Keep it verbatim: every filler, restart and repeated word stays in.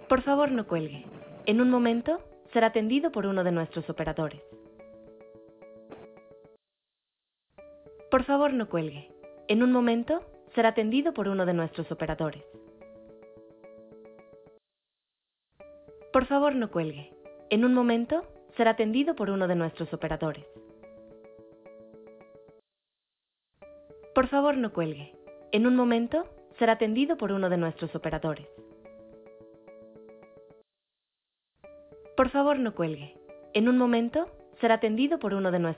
Por favor, no cuelgue. En un momento, será atendido por uno de nuestros operadores. Por favor, no cuelgue. En un momento, será atendido por uno de nuestros operadores. Por favor, no cuelgue. En un momento, será atendido por uno de nuestros operadores. Por favor, no cuelgue. En un momento, será atendido por uno de nuestros operadores. Por favor, no cuelgue. En un momento, será atendido por uno de nuestros